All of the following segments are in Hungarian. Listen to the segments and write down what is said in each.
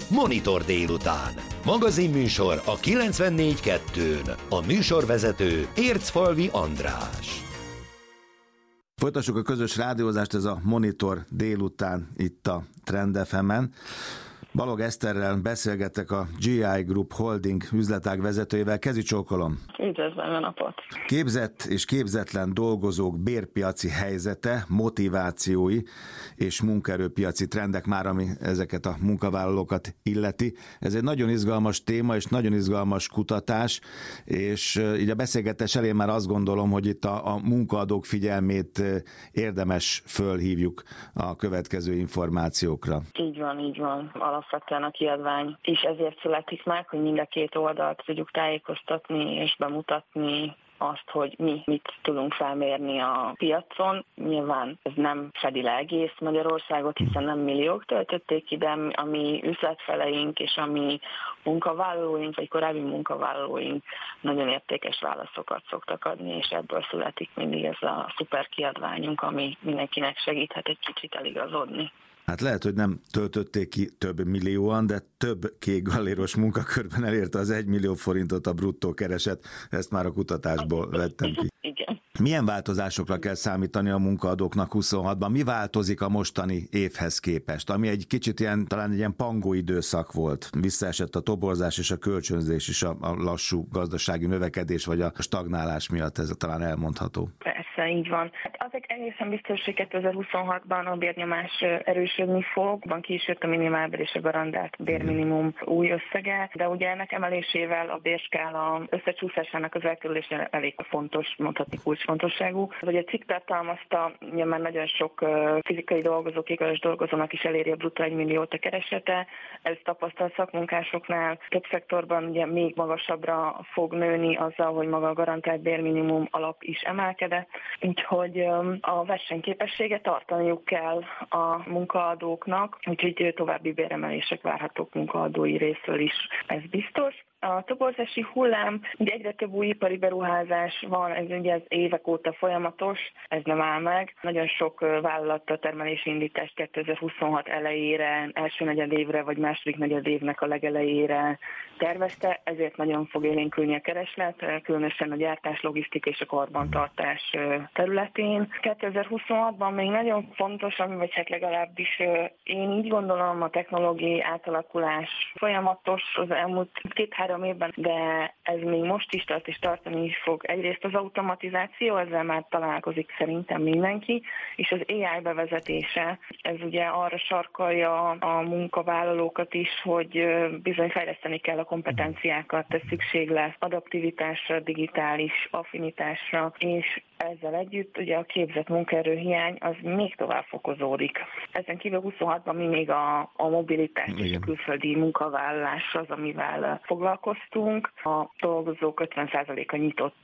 Monitor délután. Magazinműsor a 94.2-n. A műsorvezető Ércfalvi András. Folytassuk a közös rádiózást, ez a Monitor délután itt a Trend FM-en. Balog Eszterrel beszélgettek, a GI Group Holding üzletág vezetőjével. Kezi csókolom! Üdvözlöm a napot! Képzett és képzetlen dolgozók bérpiaci helyzete, motivációi és munkaerőpiaci trendek már, ami ezeket a munkavállalókat illeti. Ez egy nagyon izgalmas téma és nagyon izgalmas kutatás, és így a beszélgetés elején már azt gondolom, hogy itt a munkaadók figyelmét érdemes fölhívjuk a következő információkra. Így van. Alapvetően a kiadvány is ezért születik meg, hogy mind a két oldalt tudjuk tájékoztatni és bemutatni azt, hogy mi mit tudunk felmérni a piacon. Nyilván ez nem fedi le egész Magyarországot, hiszen nem milliók töltötték ide, ami üzletfeleink és ami munkavállalóink, vagy korábbi munkavállalóink nagyon értékes válaszokat szoktak adni, és ebből születik mindig ez a szuper kiadványunk, ami mindenkinek segíthet egy kicsit eligazodni. Hát lehet, hogy nem töltötték ki több millióan, de több kékgalléros munkakörben elérte az 1 millió forintot a bruttó kereset. Ezt már a kutatásból vettem ki. Igen. Milyen változásokra kell számítani a munkaadóknak 26-ban? Mi változik a mostani évhez képest? Ami egy kicsit talán egy ilyen pangó időszak volt. Visszaesett a toborzás és a kölcsönzés is a lassú gazdasági növekedés vagy a stagnálás miatt, ez talán elmondható. Persze, így van. Hát az egészen biztos, hogy 2026-ban a bérnyomás erősödni fog. Van ki is jött a minimálbér és a garantált bérminimum új összege, de ugye ennek emelésével a bérskála összecsúszásának az elkerülése elég fontos, mondhatni kulcsfontosságú. Hogy a cikk tartalmazta, ugye már nagyon sok fizikai dolgozó, kékgaléros dolgozónak is eléri a bruttó 1 milliót a keresete. Ez tapasztalt szakmunkásoknál több szektorban ugye még magasabbra fog nőni azzal, hogy maga a garantált bérminimum alap is emelkedett. Úgyhogy a versenyképességet tartaniuk kell a munkaadóknak, úgyhogy további béremelések várhatók munkaadói részről is, ez biztos. A toborzási hullám, ugye egyre több új ipari beruházás van, ez ugye az évek óta folyamatos, ez nem áll meg. Nagyon sok vállalat a termelési indítást 2026 elejére, első negyedévre vagy második negyedévnek a legelejére tervezte, ezért nagyon fog élénkülni a kereslet, különösen a gyártás, logisztika és a karbantartás területén. 2026-ban még nagyon fontos, vagy hát legalábbis én így gondolom, a technológiai átalakulás folyamatos az elmúlt 2-3 évben, de ez még most is tart és tartani is fog. Egyrészt az automatizáció, ezzel már találkozik szerintem mindenki, és az AI bevezetése, ez ugye arra sarkalja a munkavállalókat is, hogy bizony fejleszteni kell a kompetenciákat, ez szükség lesz adaptivitásra, digitális affinitásra, és ezzel együtt ugye a képzett munkaerőhiány az még tovább fokozódik. Ezen kívül 26-ban mi még a mobilitás és a külföldi munkavállalás az, amivel foglalkoztunk. A dolgozók 50%-a nyitott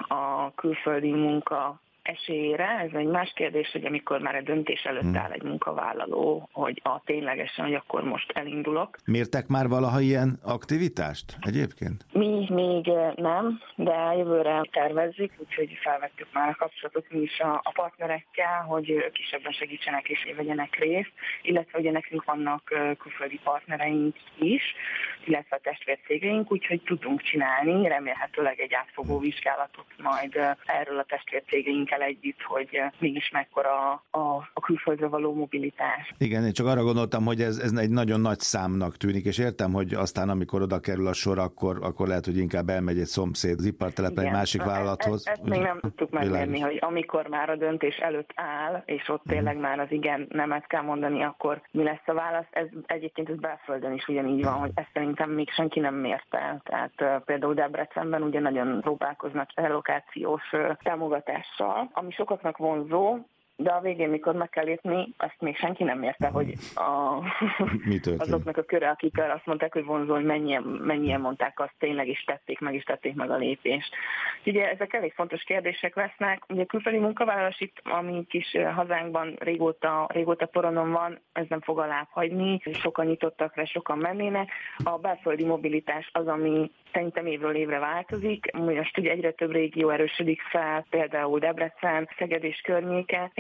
a külföldi munka esélyére. Ez egy más kérdés, hogy amikor már a döntés előtt áll egy munkavállaló, hogy ténylegesen, hogy akkor most elindulok. Mértek már valaha ilyen aktivitást egyébként? Mi még nem, de jövőre tervezzük, úgyhogy felvettük már a kapcsolatot mi is a partnerekkel, hogy ők is ebben segítsenek és vegyenek részt, illetve ugye nekünk vannak külföldi partnereink is, illetve a testvércégeink, úgyhogy tudunk csinálni, remélhetőleg egy átfogó vizsgálatot majd erről a testvércégeinkkel együtt, hogy mégis mekkora a külföldre való mobilitás. Igen, én csak arra gondoltam, hogy ez egy nagyon nagy számnak tűnik, és értem, hogy aztán amikor oda kerül a sor, akkor lehet, hogy inkább elmegy egy szomszéd az ipartelepen egy másik vállalathoz. Ezt még nem tudtuk megmérni, hogy amikor már a döntés előtt áll, és ott tényleg már az igen nemet kell mondani, akkor mi lesz a válasz. Ez egyébként ez belföldön is ugyanígy van, hogy ezt szerintem még senki nem mérte. Tehát például Debrecenben ugye nagyon próbálkoznak relokációs támogatással, ami sokaknak vonzó, de a végén, mikor meg kell lépni, azt még senki nem mérte, hogy azoknak a köre, akik azt mondták, hogy vonzó, hogy mennyien mondták azt, tényleg is tették meg a lépést. Ugye ezek elég fontos kérdések lesznek. Ugye a külföldi munkavállalás itt, ami kis hazánkban régóta poronon van, ez nem fog alább hagyni, sokan nyitottak rá, sokan mennének. A belföldi mobilitás az, ami szerintem évről évre változik. Most ugye egyre több régió erősödik fel, például Debrecen, Szeged és környéke. Én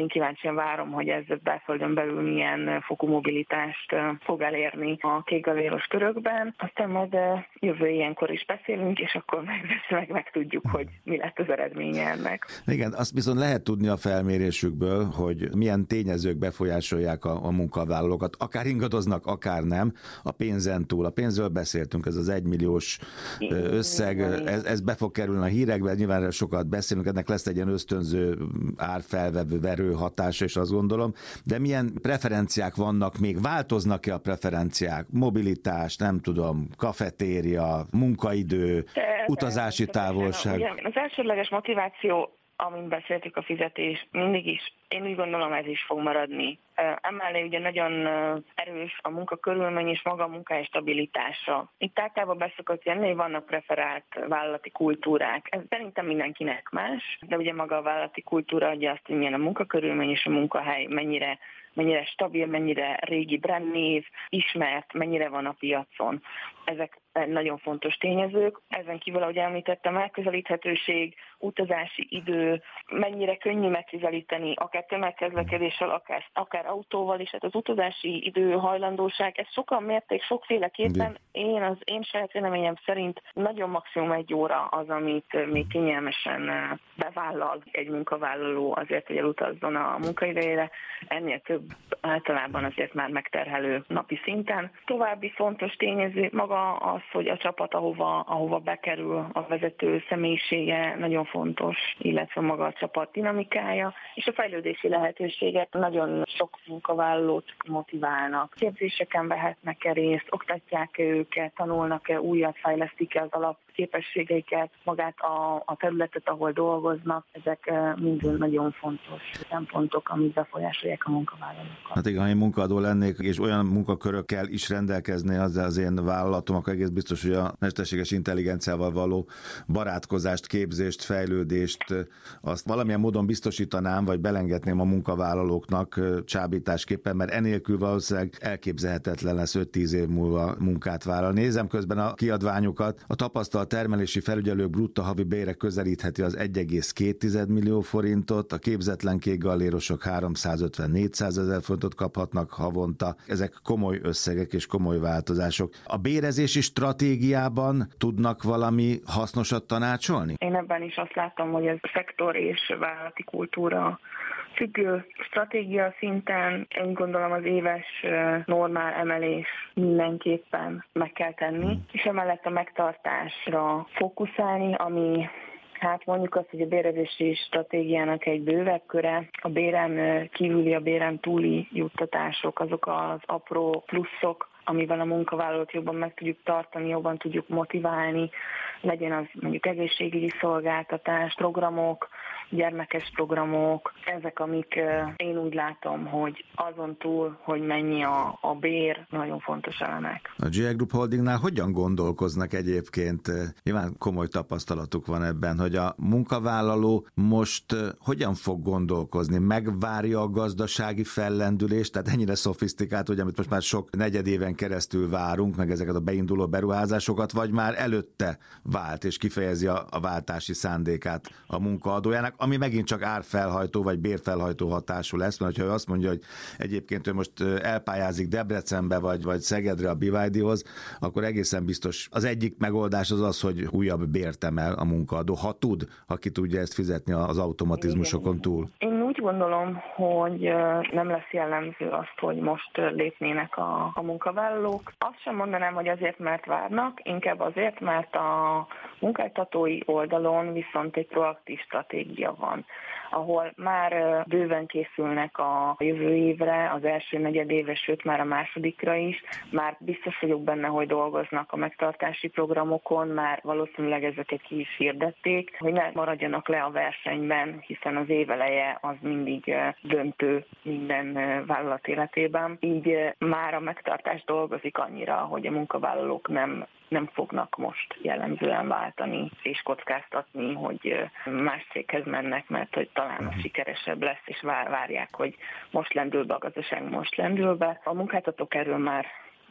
én kíváncsian várom, hogy ez belföldön belül milyen fokú mobilitást fog elérni a kékgaléros körökben. Aztán majd jövő ilyenkor is beszélünk, és akkor meg tudjuk, hogy mi lett az eredménye ennek. Igen, azt viszont lehet tudni a felmérésükből, hogy milyen tényezők befolyásolják a munkavállalókat. Akár ingadoznak, akár nem. A pénzen túl. A pénzről beszéltünk, ez az 1 milliós összeg, ez be fog kerülni a hírekbe, nyilván sokat beszélünk, ennek lesz egy ilyen ösztönző árfelvevő verő hatása, és azt gondolom. De milyen preferenciák vannak még? Változnak-e a preferenciák? Mobilitás, nem tudom, kafetéria, munkaidő, utazási távolság? Ugye, az elsődleges motiváció, amint beszéltük, a fizetés, mindig is, én úgy gondolom, ez is fog maradni. Emellé ugye nagyon erős a munkakörülmény és maga a munkahely stabilitása. Itt általában beszokott jönni, hogy vannak preferált vállalati kultúrák. Ez szerintem mindenkinek más, de ugye maga a vállalati kultúra adja azt, hogy milyen a munkakörülmény és a munkahely, mennyire stabil, mennyire régi brandnév, ismert, mennyire van a piacon. Ezek nagyon fontos tényezők. Ezen kívül, ahogy említettem, megközelíthetőség, utazási idő, mennyire könnyű megközelíteni, akár tömegközlekedéssel, akár autóval is. Hát az utazási idő, hajlandóság, ezt sokan mérték sokféleképpen. Az én saját véleményem szerint nagyon maximum 1 óra az, amit még kényelmesen bevállal egy munkavállaló azért, hogy elutazzon a munkaidejére. Ennél több általában azért már megterhelő napi szinten. További fontos tényező maga az, hogy a csapat, ahova bekerül a vezető személyisége nagyon fontos, illetve maga a csapat dinamikája, és a fejlődési lehetőségek nagyon sok munkavállalót motiválnak. Képzéseken vehetnek-e részt, oktatják-e őket, tanulnak-e újat, fejlesztik-e az alapképességeiket, magát a területet, ahol dolgoznak. Ezek mind nagyon fontos szempontok, amik befolyásolják a munkavállalókat. Hát igen, ha én munkaadó lennék, és olyan munkakörökkel is rendelkezné az én vállalatom, akkor egész biztos, hogy a mesterséges intelligenciával való barátkozást, képzést, fejlődést, azt valamilyen módon biztosítanám, vagy belengedném a munkavállalóknak csábításképpen, mert enélkül valószínűleg elképzelhetetlen lesz 5-10 év múlva munkát vállalni. Nézem közben a kiadványokat. A tapasztalt termelési felügyelők bruttó havi bére közelítheti az 1,2 millió forintot, a képzetlen kékgallérosok 350-400 ezer forintot kaphatnak havonta. Ezek komoly összegek és komoly változások. A bérezési stratégiában tudnak valami hasznosat tanácsolni? Én ebben is azt látom, hogy ez szektor és vállalati kultúra függő. Stratégia szinten én gondolom az éves normál emelés mindenképpen meg kell tenni, és emellett a megtartásra fókuszálni, ami hát mondjuk azt, hogy a bérezési stratégiának egy bővebb köre, a béren kívüli, a béren túli juttatások, azok az apró pluszok, amivel a munkavállalót jobban meg tudjuk tartani, jobban tudjuk motiválni, legyen az mondjuk egészségügyi szolgáltatás, programok, gyermekes programok, ezek, amik én úgy látom, hogy azon túl, hogy mennyi a bér, nagyon fontos elemek. A GI Group Holdingnál hogyan gondolkoznak egyébként? Nyilván komoly tapasztalatuk van ebben, hogy a munkavállaló most hogyan fog gondolkozni? Megvárja a gazdasági fellendülést? Tehát ennyire szofisztikált, hogy amit most már sok negyedéven keresztül várunk, meg ezeket a beinduló beruházásokat, vagy már előtte vált, és kifejezi a váltási szándékát a munkaadójának, ami megint csak árfelhajtó vagy bérfelhajtó hatású lesz, mert ha ő azt mondja, hogy egyébként ő most elpályázik Debrecenbe vagy Szegedre a BYD-hoz, akkor egészen biztos az egyik megoldás az, hogy újabb bért emel a munkaadó, ha ki tudja ezt fizetni az automatizmusokon túl. Én úgy gondolom, hogy nem lesz jellemző azt, hogy most lépnének a munkavállalók. Azt sem mondanám, hogy azért, mert várnak, inkább azért, mert a munkáltatói oldalon viszont egy proaktív stratégia van, ahol már bőven készülnek a jövő évre, az első negyedévre, sőt már a másodikra is. Már biztos vagyok benne, hogy dolgoznak a megtartási programokon, már valószínűleg ezeket ki is hirdették, hogy ne maradjanak le a versenyben, hiszen az éveleje az mindig döntő minden vállalat életében. Így már a megtartás dolgozik annyira, hogy a munkavállalók nem fognak most jellemzően váltani és kockáztatni, hogy más céghez mennek, mert hogy talán az sikeresebb lesz, és várják, hogy most lendül be a gazdaság, most lendül be. A munkáltatók erről már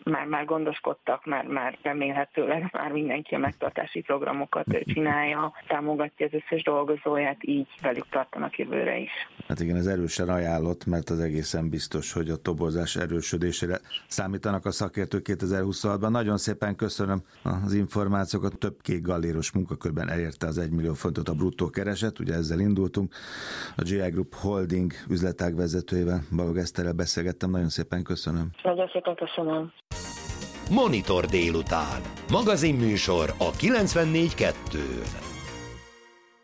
már gondoskodtak, már remélhetőleg már mindenki a megtartási programokat csinálja, támogatja az összes dolgozóját, így velük tartanak jövőre is. Hát igen, ez erősen ajánlott, mert az egészen biztos, hogy a toborzás erősödésére számítanak a szakértők 2026-ban. Nagyon szépen köszönöm az információkat. Több kék galléros munkakörben elérte az 1 millió forintot a bruttó kereset, ugye ezzel indultunk. A GI Group Holding üzletág vezetőjével, Balog Eszterrel beszélgettem. Nagyon szépen köszönöm. Nagyon szépen köszönöm. Monitor délután. Magazinműsor a 94.2-n.